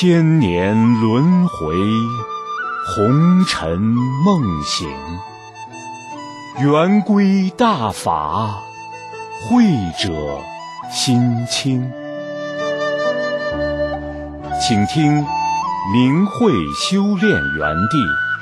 千年轮回，红尘梦醒。圆规大法，慧者心清。请听明慧修炼园地。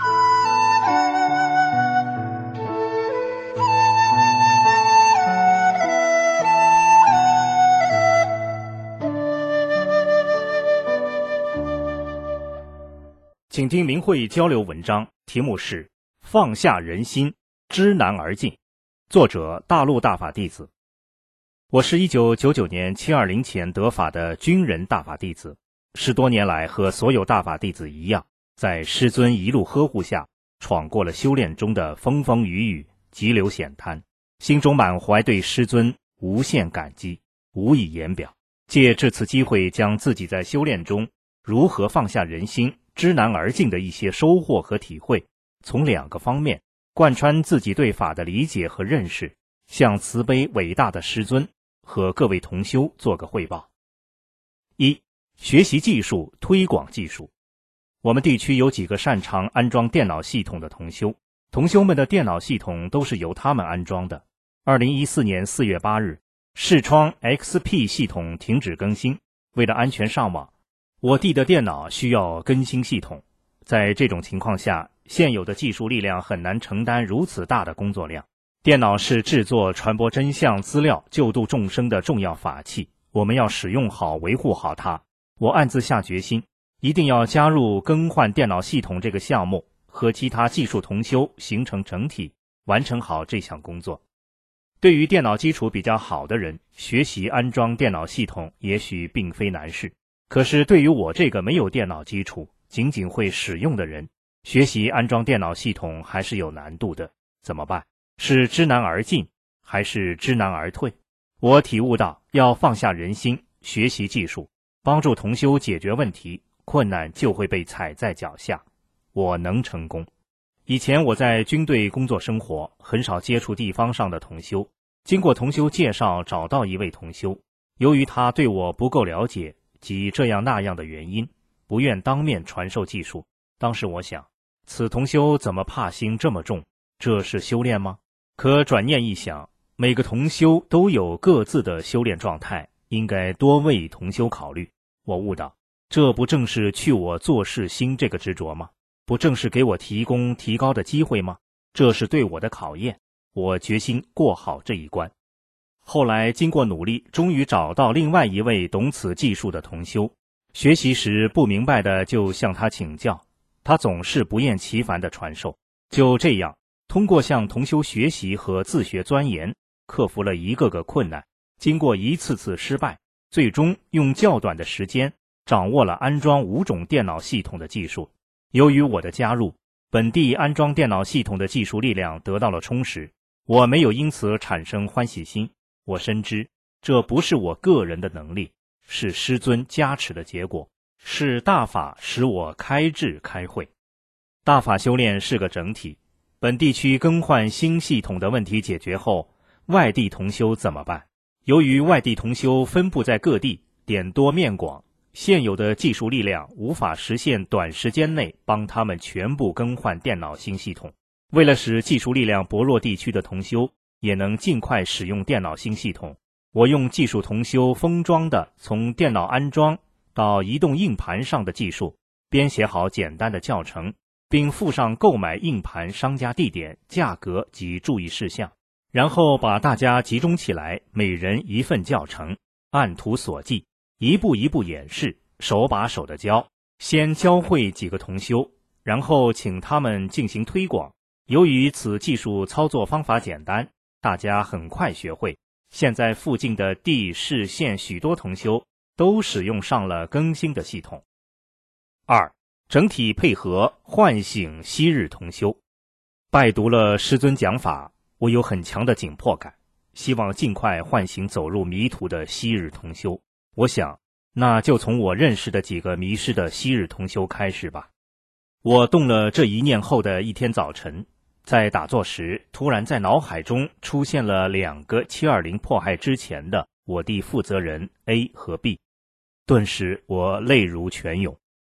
请听明慧交流文章，题目是放下人心，知难而进，作者大陆大法弟子。我是1999年720前得法的军人大法弟子，10多年来和所有大法弟子一样，在师尊一路呵护下，闯过了修炼中的风风雨雨，急流险滩，心中满怀对师尊无限感激，无以言表。借这次机会，将自己在修炼中如何放下人心，知难而进的一些收获和体会，从2个方面贯穿自己对法的理解和认识，向慈悲伟大的师尊和各位同修做个汇报。1. 学习技术，推广技术。我们地区有几个擅长安装电脑系统的同修，同修们的电脑系统都是由他们安装的。2014年4月8日，视窗 XP 系统停止更新，为了安全上网，我弟的电脑需要更新系统。在这种情况下，现有的技术力量很难承担如此大的工作量。电脑是制作、传播真相资料、救度众生的重要法器，我们要使用好、维护好它。我暗自下决心，一定要加入更换电脑系统这个项目，和其他技术同修形成整体，完成好这项工作。对于电脑基础比较好的人，学习安装电脑系统也许并非难事。可是对于我这个没有电脑基础，仅仅会使用的人，学习安装电脑系统还是有难度的。怎么办？是知难而进，还是知难而退？我体悟到，要放下人心，学习技术，帮助同修解决问题，困难就会被踩在脚下。我能成功。以前我在军队工作生活，很少接触地方上的同修。经过同修介绍，找到一位同修，由于他对我不够了解及这样那样的原因，不愿当面传授技术。当时我想，此同修怎么怕心这么重？这是修炼吗？可转念一想，每个同修都有各自的修炼状态，应该多为同修考虑。我悟到，这不正是去我做事心这个执着吗？不正是给我提供提高的机会吗？这是对我的考验，我决心过好这一关。后来经过努力，终于找到另外一位懂此技术的同修。学习时不明白的就向他请教，他总是不厌其烦地传授。就这样，通过向同修学习和自学钻研，克服了一个个困难，经过一次次失败，最终用较短的时间掌握了安装5种电脑系统的技术。由于我的加入，本地安装电脑系统的技术力量得到了充实，我没有因此产生欢喜心。我深知，这不是我个人的能力，是师尊加持的结果，是大法使我开智开慧。大法修炼是个整体，本地区更换新系统的问题解决后，外地同修怎么办？由于外地同修分布在各地，点多面广，现有的技术力量无法实现短时间内帮他们全部更换电脑新系统。为了使技术力量薄弱地区的同修也能尽快使用电脑新系统，我用技术同修封装的从电脑安装到移动硬盘上的技术，编写好简单的教程，并附上购买硬盘商家地点、价格及注意事项，然后把大家集中起来，每人一份教程，按图索骥，一步一步演示，手把手的教。先教会几个同修，然后请他们进行推广。由于此技术操作方法简单，大家很快学会。现在附近的地市县许多同修都使用上了更新的系统。2. 整体配合唤醒昔日同修。拜读了师尊讲法，我有很强的紧迫感，希望尽快唤醒走入迷途的昔日同修。我想，那就从我认识的几个迷失的昔日同修开始吧。我动了这一念后的一天早晨，在打坐时，突然在脑海中出现了2个720迫害之前的我地负责人 A 和 B， 顿时我泪如泉涌，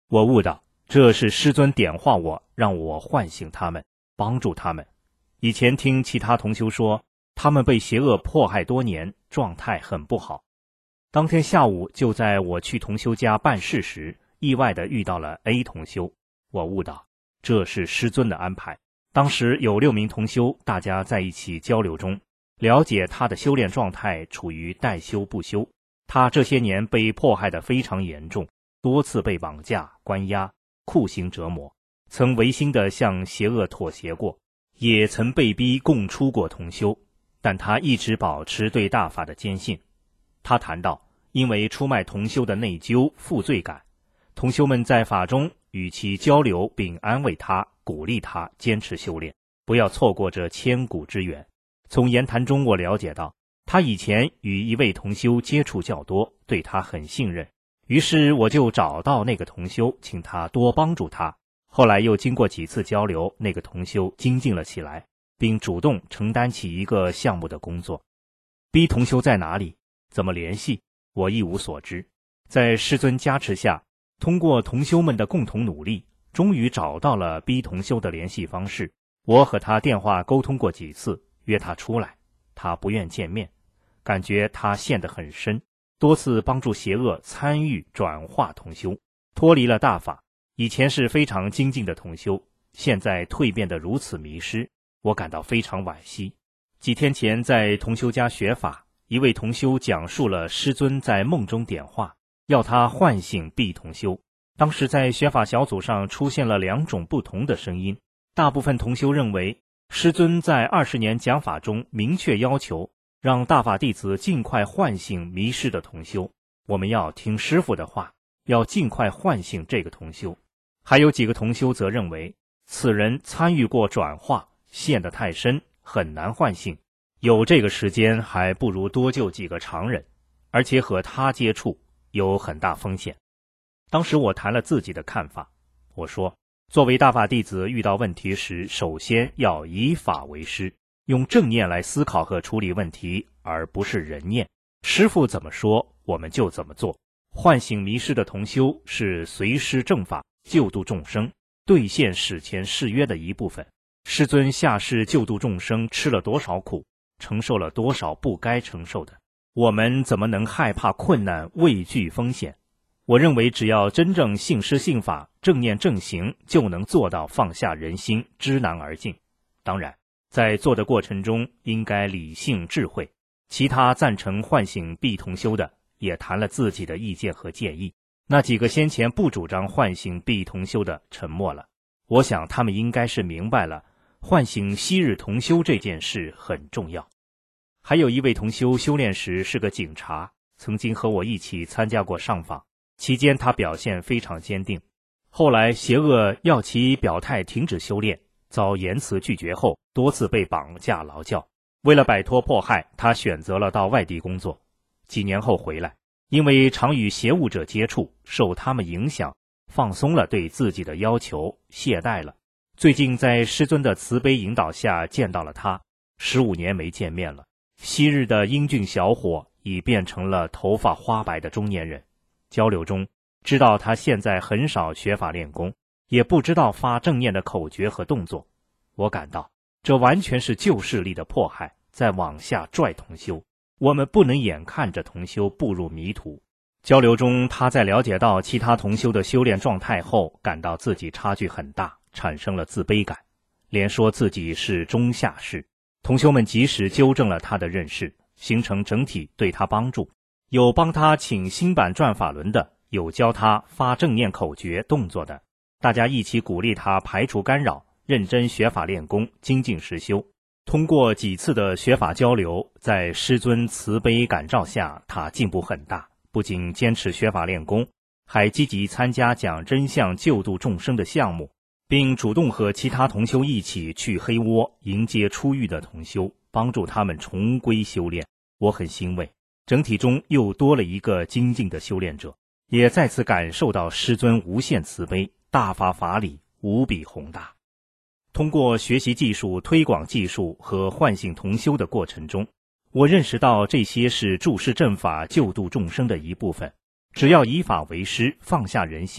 我悟到，这是师尊点化我，让我唤醒他们，帮助他们。以前听其他同修说，他们被邪恶迫害多年，状态很不好。当天下午，就在我去同修家办事时，意外地遇到了 A 同修。我悟到，这是师尊的安排。当时有6名同修，大家在一起交流中，了解他的修炼状态处于待修不修。他这些年被迫害得非常严重，多次被绑架、关押、酷刑折磨，曾违心地向邪恶妥协过，也曾被逼供出过同修，但他一直保持对大法的坚信。他谈到，因为出卖同修的内疚、负罪感，同修们在法中与其交流并安慰他，鼓励他坚持修炼，不要错过这千古之缘。从言谈中我了解到，他以前与一位同修接触较多，对他很信任，于是我就找到那个同修，请他多帮助他。后来又经过几次交流，那个同修精进了起来，并主动承担起一个项目的工作。B 同修在哪里？怎么联系？我一无所知。在师尊加持下，通过同修们的共同努力，终于找到了 B 同修的联系方式。我和他电话沟通过几次，约他出来，他不愿见面，感觉他陷得很深，多次帮助邪恶参与转化同修，脱离了大法。以前是非常精进的同修，现在蜕变得如此迷失，我感到非常惋惜。几天前在同修家学法，一位同修讲述了师尊在梦中点化，要他唤醒 B 同修。当时在学法小组上出现了2种不同的声音，大部分同修认为师尊在20年讲法中明确要求让大法弟子尽快唤醒迷失的同修，我们要听师父的话，要尽快唤醒这个同修。还有几个同修则认为此人参与过转化，陷得太深，很难唤醒，有这个时间还不如多救几个常人，而且和他接触有很大风险。当时我谈了自己的看法，我说，作为大法弟子遇到问题时，首先要以法为师，用正念来思考和处理问题，而不是人念。师父怎么说，我们就怎么做。唤醒迷失的同修是随师正法，救度众生，兑现史前誓约的一部分。师尊下世救度众生，吃了多少苦，承受了多少不该承受的，我们怎么能害怕困难，畏惧风险？我认为只要真正信师信法，正念正行，就能做到放下人心，知难而进。当然，在做的过程中应该理性智慧。其他赞成唤醒 B 同修的也谈了自己的意见和建议，那几个先前不主张唤醒 B 同修的沉默了。我想他们应该是明白了唤醒昔日同修这件事很重要。还有一位同修修炼时是个警察，曾经和我一起参加过上访，期间他表现非常坚定。后来邪恶要其表态停止修炼，遭严词拒绝后，多次被绑架劳教。为了摆脱迫害，他选择了到外地工作。几年后回来，因为常与邪物者接触，受他们影响，放松了对自己的要求，懈怠了。最近在师尊的慈悲引导下见到了他，15年没见面了。昔日的英俊小伙已变成了头发花白的中年人。交流中知道他现在很少学法练功，也不知道发正念的口诀和动作。我感到这完全是旧势力的迫害，在往下拽同修，我们不能眼看着同修步入迷途。交流中他在了解到其他同修的修炼状态后，感到自己差距很大，产生了自卑感，连说自己是中下士。同修们及时纠正了他的认识，形成整体对他帮助，有帮他请新版转法轮的，有教他发正念口诀动作的，大家一起鼓励他排除干扰，认真学法练功，精进实修。通过几次的学法交流，在师尊慈悲感召下，他进步很大，不仅坚持学法练功，还积极参加讲真相救度众生的项目，并主动和其他同修一起去黑窝迎接出狱的同修，帮助他们重归修炼。我很欣慰，整体中又多了一个精进的修炼者，也再次感受到师尊无限慈悲，大法法理无比宏大。通过学习技术、推广技术和唤醒同修的过程中，我认识到这些是注释正法救度众生的一部分。只要以法为师，放下人心，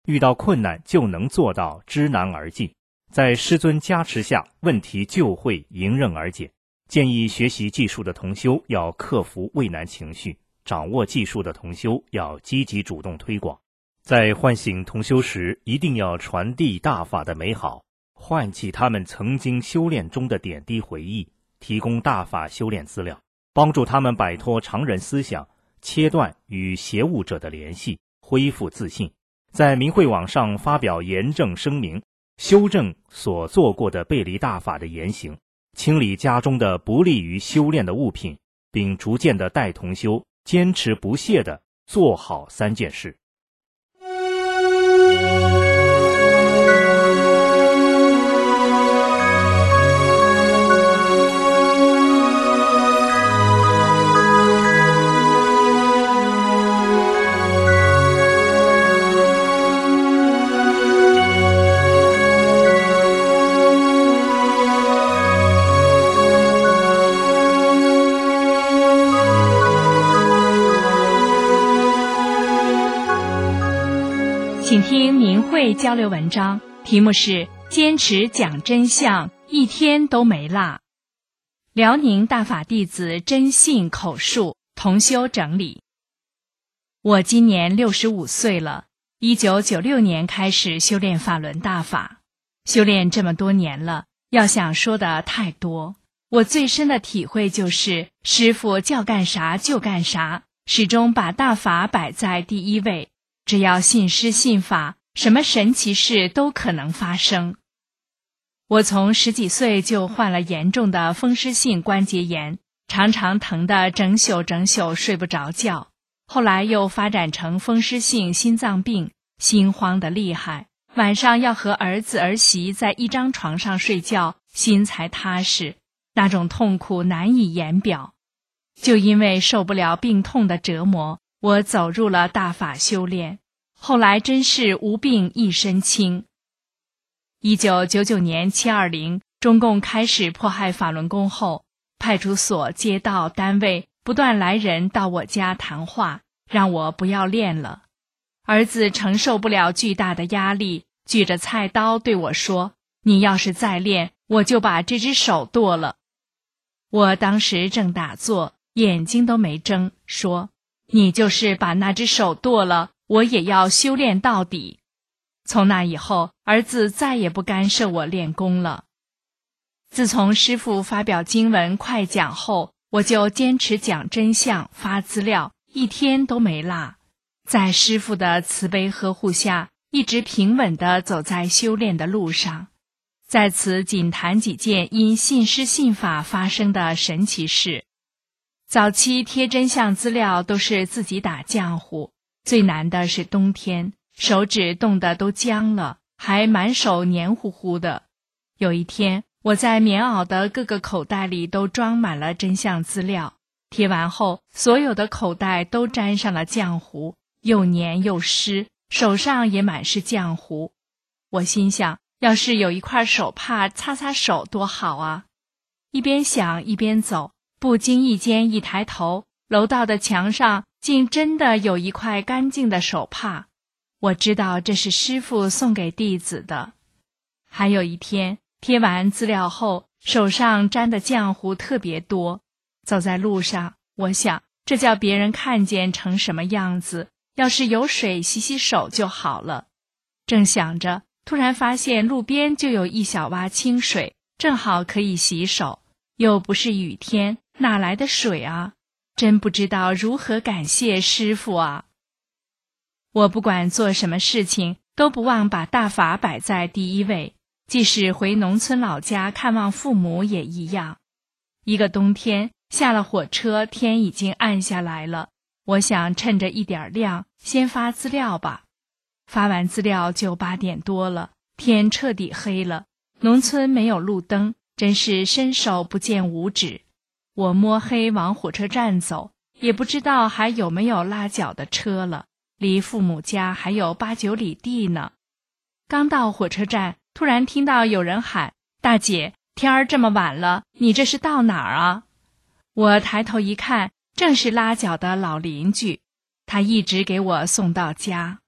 遇到困难就能做到知难而进，在师尊加持下，问题就会迎刃而解。建议学习技术的同修要克服畏难情绪，掌握技术的同修要积极主动推广。在唤醒同修时，一定要传递大法的美好，唤起他们曾经修炼中的点滴回忆，提供大法修炼资料，帮助他们摆脱常人思想，切断与邪物者的联系，恢复自信。在明慧网上发表严正声明，修正所做过的背离大法的言行，清理家中的不利于修炼的物品，并逐渐地带同修坚持不懈地做好3件事。 请听明慧交流文章，题目是坚持讲真相，一天都没落。辽宁大法弟子真信口述，同修整理。我今年65岁了，1996年开始修炼法轮大法，修炼这么多年了，要想说的太多。我最深的体会就是，师父叫干啥就干啥，始终把大法摆在第一位。只要信师信法，什么神奇事都可能发生。我从10几岁就患了严重的风湿性关节炎，常常疼得整宿睡不着觉。后来又发展成风湿性心脏病，心慌得厉害，晚上要和儿子儿媳在一张床上睡觉，心才踏实，那种痛苦难以言表。就因为受不了病痛的折磨，我走入了大法修炼，后来真是无病一身轻。1999年720，中共开始迫害法轮功后，派出所、街道、单位不断来人到我家谈话，让我不要练了。儿子承受不了巨大的压力，举着菜刀对我说：“你要是再练，我就把这只手剁了。”我当时正打坐，眼睛都没睁，说：“你就是把那只手剁了，我也要修炼到底。”从那以后，儿子再也不干涉我练功了。自从师父发表经文快讲后，我就坚持讲真相，发资料，一天都没落。在师父的慈悲呵护下，一直平稳地走在修炼的路上。在此仅谈几件因信师信法发生的神奇事。早期贴真相资料都是自己打浆糊，最难的是冬天，手指冻得都僵了，还满手黏糊糊的。有一天，我在棉袄的各个口袋里都装满了真相资料，贴完后，所有的口袋都沾上了浆糊，又黏又湿，手上也满是浆糊。我心想，要是有一块手帕擦擦手多好啊！一边想一边走，不经意间一抬头，楼道的墙上竟真的有一块干净的手帕。我知道这是师父送给弟子的。还有一天，贴完资料后，手上沾的浆糊特别多。走在路上，我想，这叫别人看见成什么样子，要是有水洗洗手就好了。正想着，突然发现路边就有一小洼清水，正好可以洗手，又不是雨天，哪来的水啊？真不知道如何感谢师父啊！我不管做什么事情，都不忘把大法摆在第一位，即使回农村老家看望父母也一样。一个冬天，下了火车，天已经暗下来了，我想趁着一点亮，先发资料吧。发完资料就8点多了，天彻底黑了，农村没有路灯，真是伸手不见五指。我摸黑往火车站走，也不知道还有没有拉脚的车了，离父母家还有8、9里地呢。刚到火车站，突然听到有人喊：“大姐，天儿这么晚了，你这是到哪儿啊？”我抬头一看，正是拉脚的老邻居，他一直给我送到家。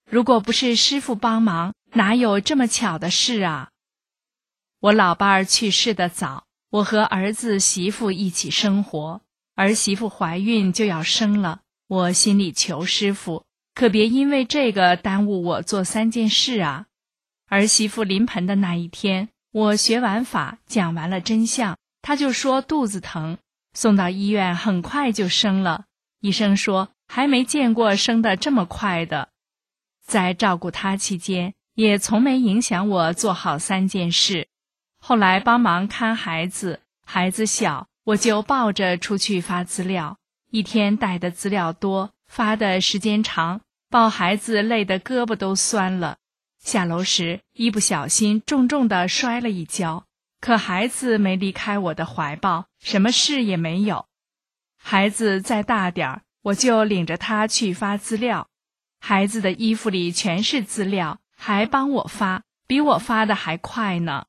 如果不是师父帮忙，哪有这么巧的事啊？我老伴儿去世的早，我和儿子媳妇一起生活，儿媳妇怀孕就要生了，我心里求师父，可别因为这个耽误我做3件事啊。儿媳妇临盆的那一天，我学完法，讲完了真相，她就说肚子疼，送到医院很快就生了，医生说还没见过生得这么快的。在照顾她期间，也从没影响我做好3件事。后来帮忙看孩子，孩子小，我就抱着出去发资料，一天带的资料多，发的时间长，抱孩子累得胳膊都酸了。下楼时一不小心重重地摔了一跤，可孩子没离开我的怀抱，什么事也没有。孩子再大点儿，我就领着他去发资料，孩子的衣服里全是资料，还帮我发，比我发的还快呢。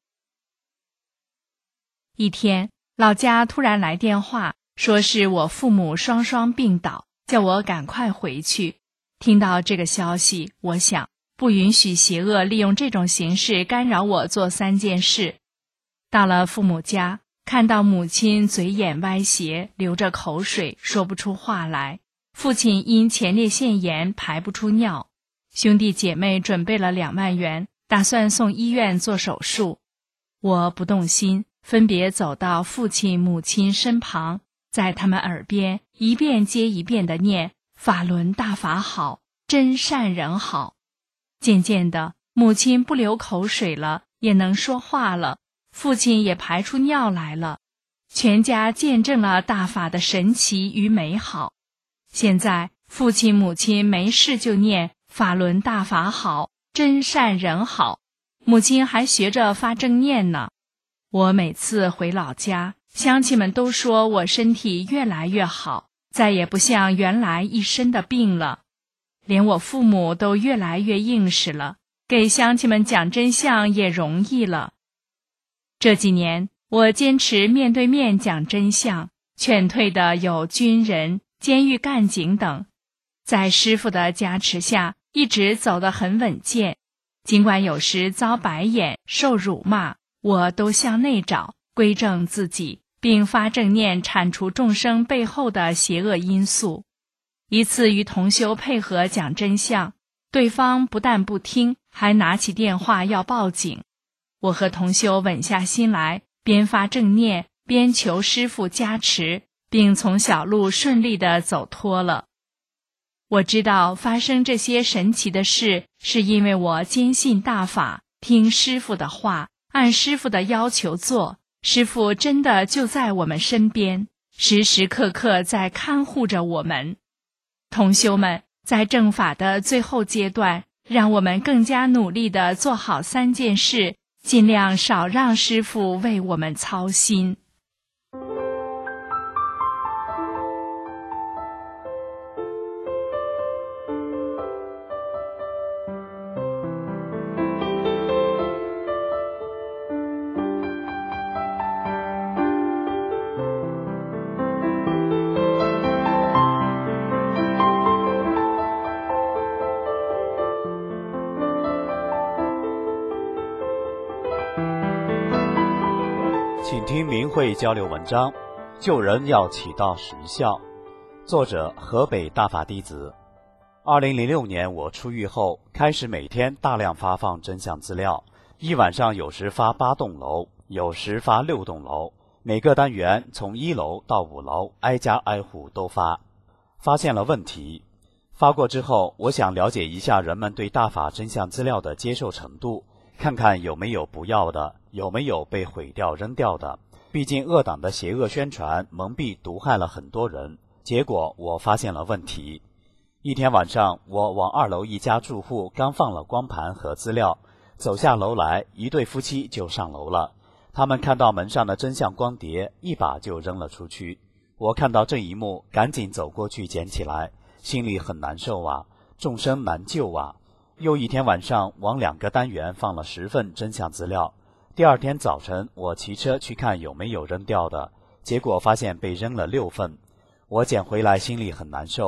一天，老家突然来电话，说是我父母双双病倒，叫我赶快回去。听到这个消息，我想不允许邪恶利用这种形式干扰我做3件事。到了父母家，看到母亲嘴眼歪斜，流着口水，说不出话来；父亲因前列腺炎排不出尿；兄弟姐妹准备了2万元，打算送医院做手术。我不动心，分别走到父亲母亲身旁，在他们耳边一遍接一遍地念法轮大法好，真善人好。渐渐的，母亲不流口水了，也能说话了，父亲也排出尿来了，全家见证了大法的神奇与美好。现在父亲母亲没事就念法轮大法好，真善人好，母亲还学着发正念呢。我每次回老家，乡亲们都说我身体越来越好，再也不像原来一身的病了。连我父母都越来越硬实了，给乡亲们讲真相也容易了。这几年，我坚持面对面讲真相，劝退的有军人、监狱干警等。在师父的加持下，一直走得很稳健。尽管有时遭白眼、受辱骂，我都向内找，归正自己，并发正念铲除众生背后的邪恶因素。一次与同修配合讲真相，对方不但不听，还拿起电话要报警。我和同修稳下心来，边发正念，边求师父加持，并从小路顺利地走脱了。我知道发生这些神奇的事，是因为我坚信大法，听师父的话，按师父的要求做，师父真的就在我们身边，时时刻刻在看护着我们。同修们，在正法的最后阶段，让我们更加努力地做好3件事，尽量少让师父为我们操心。 请听明慧交流文章，救人要起到实效。作者河北大法弟子。2006年我出狱后，开始每天大量发放真相资料，一晚上有时发8栋楼，有时发6栋楼，每个单元从1楼到5楼，挨家挨户都发。发现了问题，发过之后，我想了解一下人们对大法真相资料的接受程度，看看有没有不要的，有没有被毁掉扔掉的。毕竟恶党的邪恶宣传蒙蔽毒害了很多人，结果我发现了问题。一天晚上，我往2楼一家住户刚放了光盘和资料，走下楼来，一对夫妻就上楼了。他们看到门上的真相光碟，一把就扔了出去。我看到这一幕，赶紧走过去捡起来，心里很难受啊，众生难救啊。又一天晚上，往2个单元放了10份真相资料。第2天早晨，我骑车去看有没有扔掉的，结果发现被扔了6份。我捡回来心里很难受，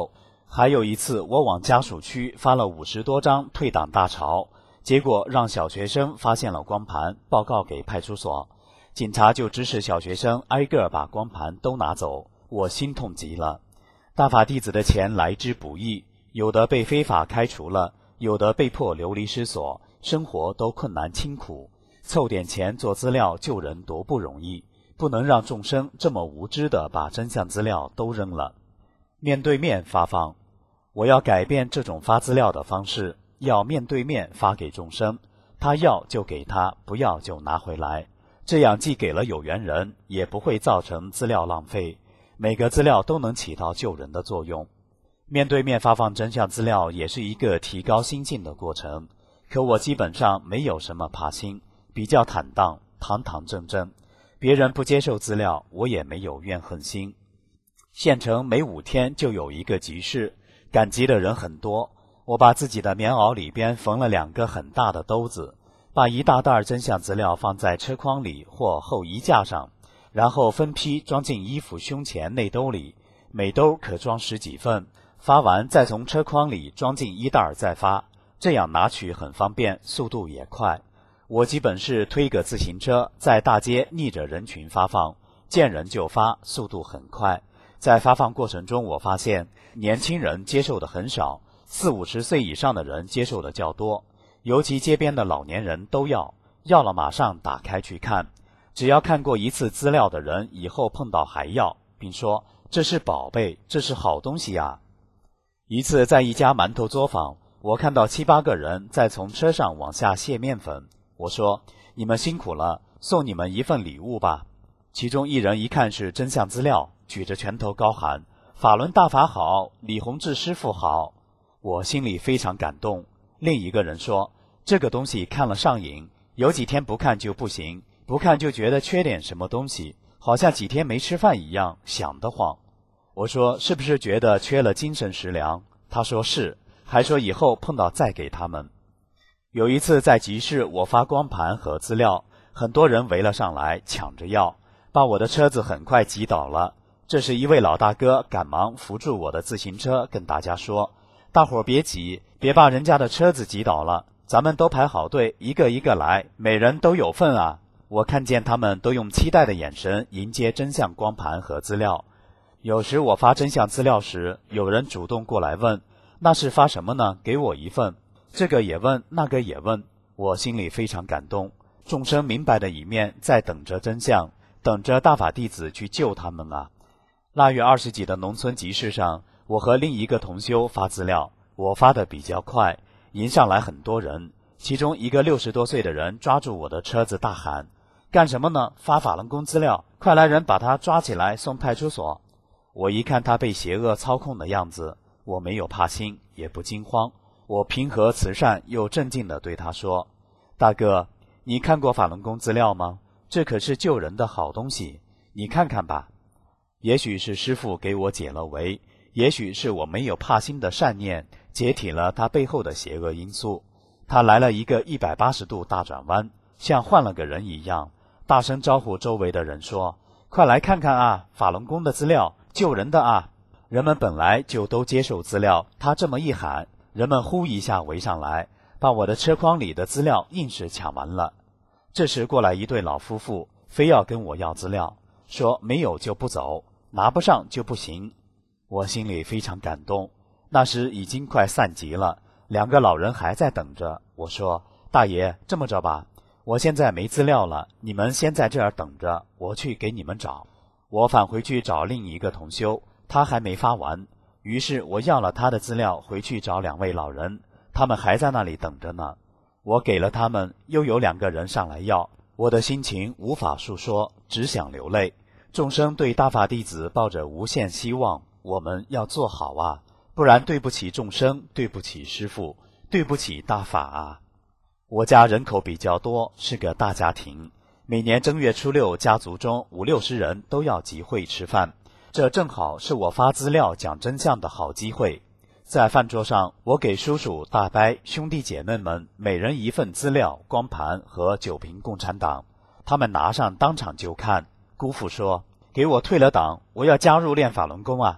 还有一次，我往家属区发了50多张退党大潮，结果让小学生发现了光盘，报告给派出所，警察就指使小学生挨个把光盘都拿走，我心痛极了。大法弟子的钱来之不易，有的被非法开除了，有的被迫流离失所，生活都困难清苦，凑点钱做资料救人多不容易，不能让众生这么无知地把真相资料都扔了。面对面发放，我要改变这种发资料的方式，要面对面发给众生，他要就给他，不要就拿回来，这样既给了有缘人，也不会造成资料浪费，每个资料都能起到救人的作用。面对面发放真相资料也是一个提高心境的过程，可我基本上没有什么怕心，比较坦荡，堂堂正正，别人不接受资料，我也没有怨恨心。县城每5天就有一个集市，赶集的人很多，我把自己的棉袄里边缝了2个很大的兜子，把一大袋真相资料放在车筐里或后衣架上，然后分批装进衣服胸前内兜里，每兜可装10几份，发完再从车筐里装进衣袋再发，这样拿取很方便，速度也快。我基本是推个自行车，在大街逆着人群发放，见人就发，速度很快。在发放过程中，我发现年轻人接受的很少，40、50岁以上的人接受的较多，尤其街边的老年人都要了马上打开去看，只要看过一次资料的人，以后碰到还要，并说这是宝贝，这是好东西啊。一次在一家馒头作坊，我看到7、8个人在从车上往下卸面粉，我说你们辛苦了，送你们一份礼物吧。其中一人一看是真相资料，举着拳头高喊法轮大法好，李洪志师傅好，我心里非常感动。另一个人说这个东西看了上瘾，有几天不看就不行，不看就觉得缺点什么东西，好像几天没吃饭一样，想得慌。我说是不是觉得缺了精神食粮？他说是，还说以后碰到再给他们。有一次在集市，我发光盘和资料，很多人围了上来抢着要，把我的车子很快挤倒了。这时一位老大哥赶忙扶住我的自行车，跟大家说大伙儿别挤，别把人家的车子挤倒了，咱们都排好队，一个一个来，每人都有份啊。我看见他们都用期待的眼神迎接真相光盘和资料。有时我发真相资料时，有人主动过来问那是发什么呢？给我一份。这个也问，那个也问，我心里非常感动。众生明白的一面在等着真相，等着大法弟子去救他们啊。腊月20几的农村集市上，我和另一个同修发资料，我发的比较快，迎上来很多人，其中一个60多岁的人抓住我的车子大喊干什么呢？发法轮功资料，快来人把他抓起来送派出所。我一看他被邪恶操控的样子，我没有怕心，也不惊慌，我平和慈善又镇静地对他说大哥，你看过法轮功资料吗？这可是救人的好东西，你看看吧。也许是师父给我解了围，也许是我没有怕心的善念解体了他背后的邪恶因素，他来了一个180度大转弯，像换了个人一样，大声招呼周围的人说快来看看啊，法轮功的资料，救人的啊。人们本来就都接受资料，他这么一喊，人们呼一下围上来，把我的车筐里的资料硬是抢完了。这时过来一对老夫妇，非要跟我要资料，说没有就不走，拿不上就不行。我心里非常感动。那时已经快散集了，2个老人还在等着。我说大爷，这么着吧，我现在没资料了，你们先在这儿等着，我去给你们找。我返回去找另一个同修，他还没发完，于是我要了他的资料回去找2位老人，他们还在那里等着呢。我给了他们，又有2个人上来要，我的心情无法述说，只想流泪。众生对大法弟子抱着无限希望，我们要做好啊，不然对不起众生，对不起师父，对不起大法啊。我家人口比较多，是个大家庭，每年正月初6，家族中50、60人都要集会吃饭，这正好是我发资料讲真相的好机会。在饭桌上，我给叔叔、大伯、兄弟姐妹们每人一份资料、光盘和9瓶共产党，他们拿上当场就看。姑父说给我退了党，我要加入练法轮功啊。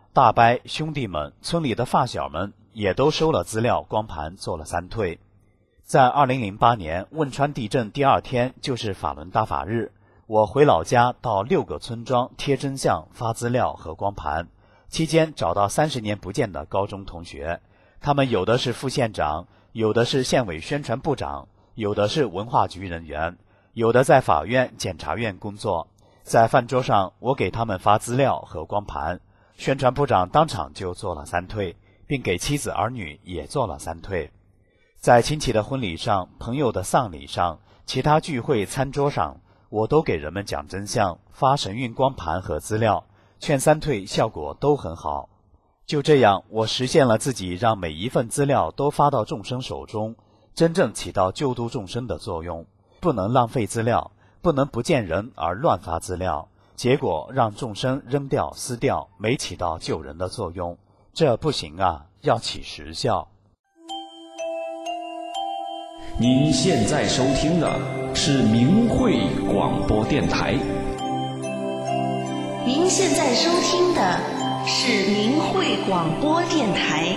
大伯、兄弟们、村里的发小们也都收了资料光盘做了3退。在2008年汶川地震第2天，就是法轮大法日，我回老家到6个村庄贴真相、发资料和光盘，期间找到30年不见的高中同学，他们有的是副县长，有的是县委宣传部长，有的是文化局人员，有的在法院、检察院工作。在饭桌上，我给他们发资料和光盘，宣传部长当场就做了3退，并给妻子儿女也做了3退。在亲戚的婚礼上、朋友的丧礼上、其他聚会餐桌上，我都给人们讲真相，发神韵光盘和资料，劝3退效果都很好。就这样，我实现了自己让每一份资料都发到众生手中，真正起到救度众生的作用。不能浪费资料，不能不见人而乱发资料，结果让众生扔掉撕掉，没起到救人的作用，这不行啊，要起实效。 您现在收听的是明慧广播电台。 您现在收听的是明慧广播电台。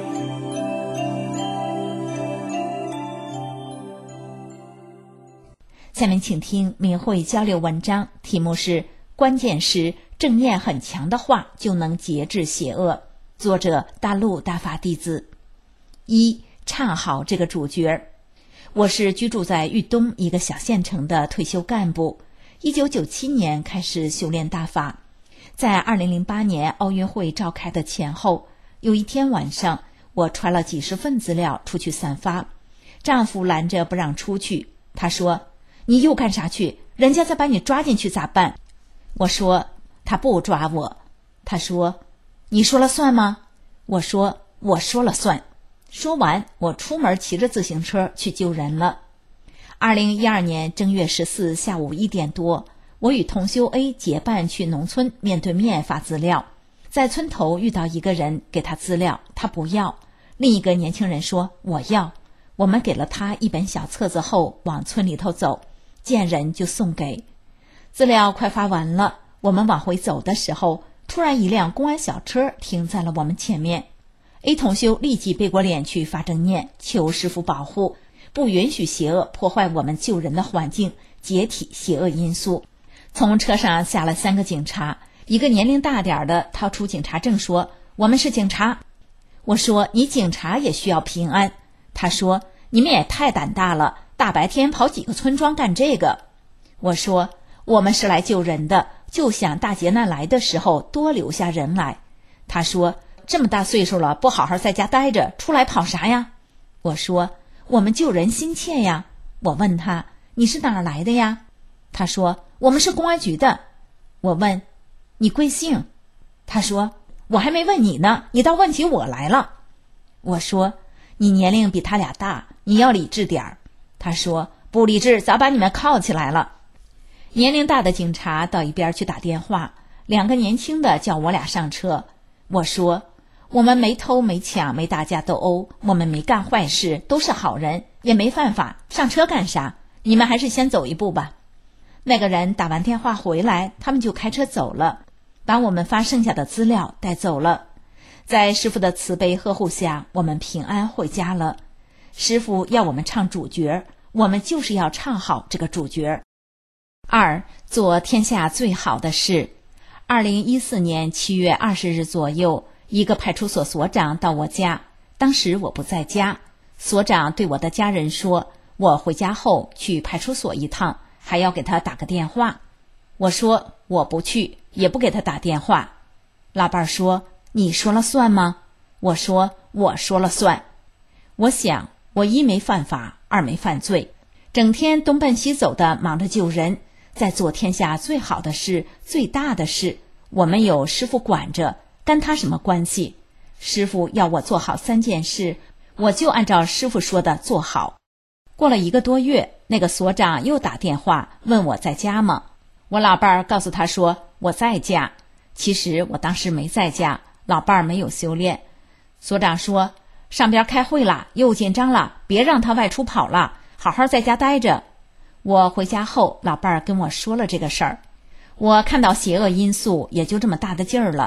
下面请听明慧交流文章，题目是关键是正念很强的话就能节制邪恶，作者大陆大法弟子。一、唱好这个主角。我是居住在豫东一个小县城的退休干部，1997年开始修炼大法。在2008年奥运会召开的前后，有一天晚上，我传了几十份资料出去散发，丈夫拦着不让出去，他说：“你又干啥去？人家再把你抓进去咋办？”我说：“他不抓我。”他说：“你说了算吗？”我说：“我说了算。”说完，我出门骑着自行车去救人了。2012年正月14下午1点多，我与同修 A 结伴去农村面对面发资料，在村头遇到一个人，给他资料，他不要。另一个年轻人说我要，我们给了他一本小册子后往村里头走，见人就送给。资料快发完了，我们往回走的时候，突然一辆公安小车停在了我们前面。A 同修立即背过脸去发正念，求师父保护，不允许邪恶破坏我们救人的环境，解体邪恶因素。从车上下了3个警察，一个年龄大点的掏出警察证说：“我们是警察。”我说：“你警察也需要平安。”他说：“你们也太胆大了，大白天跑几个村庄干这个。”我说：“我们是来救人的，就想大劫难来的时候多留下人来。”他说：“这么大岁数了，不好好在家待着，出来跑啥呀？”我说：“我们救人心切呀。”我问他：“你是哪儿来的呀？”他说：“我们是公安局的。”我问：“你贵姓？”他说：“我还没问你呢，你倒问起我来了。”我说：“你年龄比他俩大，你要理智点儿。”他说：“不理智，早把你们铐起来了。”年龄大的警察到一边去打电话，2个年轻的叫我俩上车。我说：“我们没偷没抢没打架斗殴，我们没干坏事，都是好人，也没犯法，上车干啥？你们还是先走一步吧。”那个人打完电话回来，他们就开车走了，把我们发剩下的资料带走了。在师父的慈悲呵护下，我们平安回家了。师父要我们唱主角，我们就是要唱好这个主角。2. 做天下最好的事。2014年7月20日左右，一个派出所所长到我家，当时我不在家。所长对我的家人说，我回家后去派出所一趟，还要给他打个电话。我说我不去，也不给他打电话。老伴儿说：“你说了算吗？”我说：“我说了算。”我想，我1没犯法，2没犯罪，整天东奔西走的忙着救人，在做天下最好的事，最大的事。我们有师父管着，跟他什么关系？师父要我做好3件事，我就按照师父说的做好。过了1个多月，那个所长又打电话问我在家吗？我老伴儿告诉他说我在家。其实我当时没在家，老伴儿没有修炼。所长说上边开会了，又紧张了，别让他外出跑了，好好在家待着。我回家后，老伴儿跟我说了这个事儿。我看到邪恶因素也就这么大的劲儿了，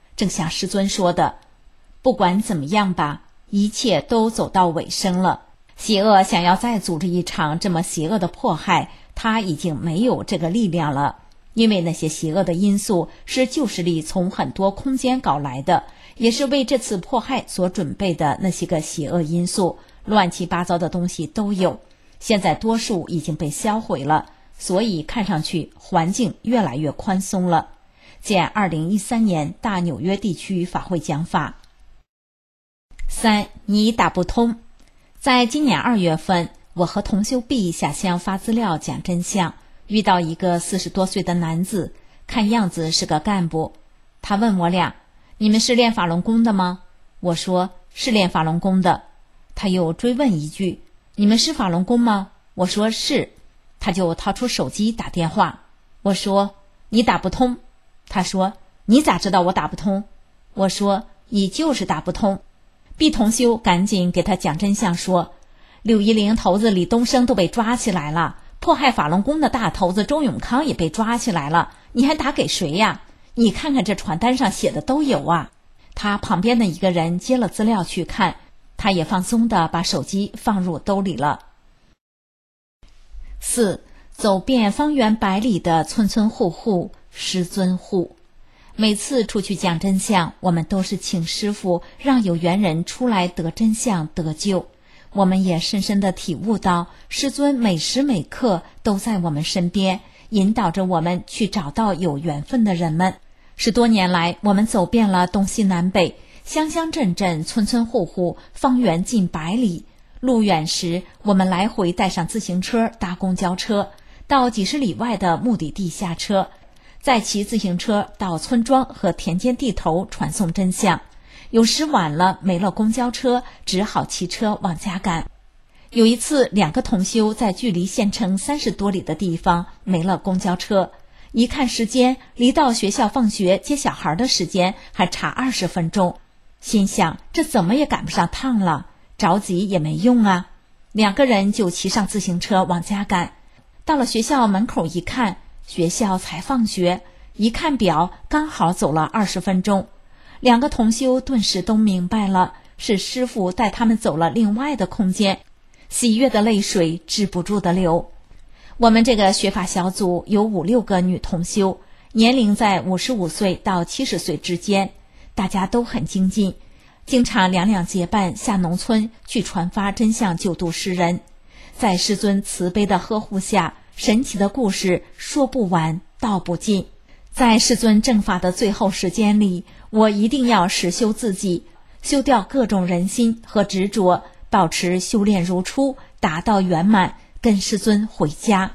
正像师尊说的，不管怎么样吧，一切都走到尾声了。邪恶想要再组织一场这么邪恶的迫害，他已经没有这个力量了。因为那些邪恶的因素是旧势力从很多空间搞来的，也是为这次迫害所准备的那些个邪恶因素，乱七八糟的东西都有。现在多数已经被销毁了，所以看上去环境越来越宽松了。见2013年大纽约地区法会讲法。3. 你打不通。在今年2月份，我和同修 B 下乡发资料讲真相，遇到一个40多岁的男子，看样子是个干部。他问我俩，你们是练法轮功的吗？我说是练法轮功的。他又追问一句，你们是法轮功吗？我说是。他就掏出手机打电话。我说你打不通。他说你咋知道我打不通？我说你就是打不通。B 同修赶紧给他讲真相，说610头子李东升都被抓起来了，迫害法轮功的大头子周永康也被抓起来了，你还打给谁呀？你看看这传单上写的都有啊。他旁边的一个人接了资料去看，他也放松地把手机放入兜里了。4. 走遍方圆100里的村村户户，师尊护。每次出去讲真相，我们都是请师父让有缘人出来得真相得救。我们也深深地体悟到，师尊每时每刻都在我们身边，引导着我们去找到有缘分的人们。10多年来，我们走遍了东西南北，乡乡镇镇，村村户户，方圆近100里。路远时，我们来回带上自行车、搭公交车，到几十里外的目的地下车，再骑自行车到村庄和田间地头传送真相。有时晚了，没了公交车，只好骑车往家赶。有一次，2个同修在距离县城30多里的地方没了公交车，一看时间，离到学校放学接小孩的时间还差20分钟，心想这怎么也赶不上趟了，着急也没用啊。2个人就骑上自行车往家赶。到了学校门口一看，学校才放学，一看表，刚好走了20分钟。2个同修顿时都明白了，是师父带他们走了另外的空间，喜悦的泪水止不住的流。我们这个学法小组有5、6个女同修，年龄在55岁到70岁之间，大家都很精进，经常2两结伴下农村去传发真相救度世人。在师尊慈悲的呵护下，神奇的故事说不完道不尽。在师尊正法的最后时间里，我一定要实修自己，修掉各种人心和执着，保持修炼如初，达到圆满，跟师尊回家。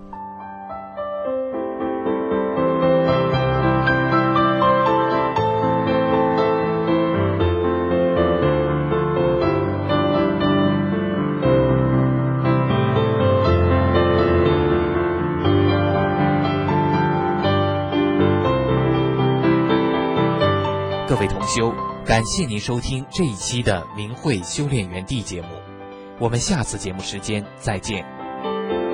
各位同修，感谢您收听这一期的明慧修炼园地节目，我们下次节目时间再见。